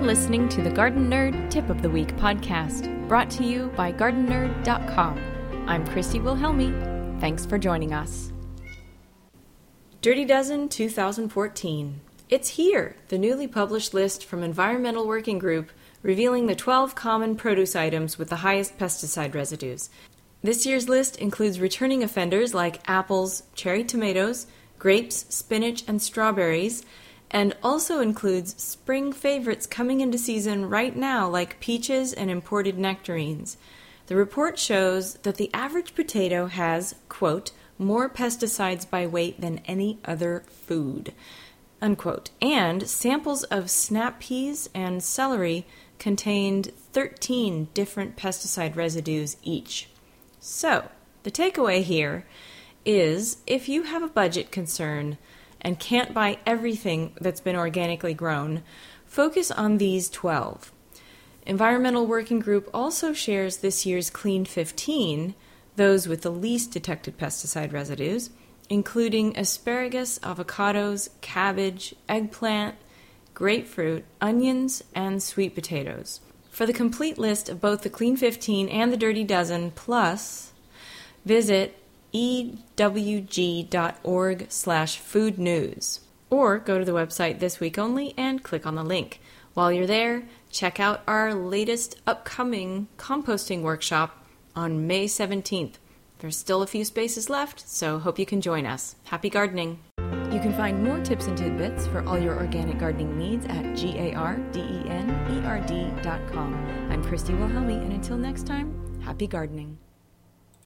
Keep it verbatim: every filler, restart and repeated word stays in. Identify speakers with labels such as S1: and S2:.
S1: listening to the Garden Nerd Tip of the Week podcast, brought to you by garden nerd dot com. I'm Christy Wilhelmi. Thanks for joining us. Dirty Dozen twenty fourteen. It's here, the newly published list from Environmental Working Group revealing the twelve common produce items with the highest pesticide residues. This year's list includes returning offenders like apples, cherry tomatoes, grapes, spinach, and strawberries, and also includes spring favorites coming into season right now like peaches and imported nectarines. The report shows that the average potato has, quote, more pesticides by weight than any other food, unquote. And samples of snap peas and celery contained thirteen different pesticide residues each. So, the takeaway here is if you have a budget concern and can't buy everything that's been organically grown, focus on these twelve. Environmental Working Group also shares this year's Clean fifteen, those with the least detected pesticide residues, including asparagus, avocados, cabbage, eggplant, grapefruit, onions, and sweet potatoes. For the complete list of both the Clean fifteen and the Dirty Dozen, plus, visit E W G dot org slash food news, or go to the website this week only and click on the link. While you're there, check out our latest upcoming composting workshop on May seventeenth. There's still a few spaces left, so hope you can join us. Happy gardening! You can find more tips and tidbits for all your organic gardening needs at garden erd dot com. I'm Christy Wilhelmi, and until next time, happy gardening.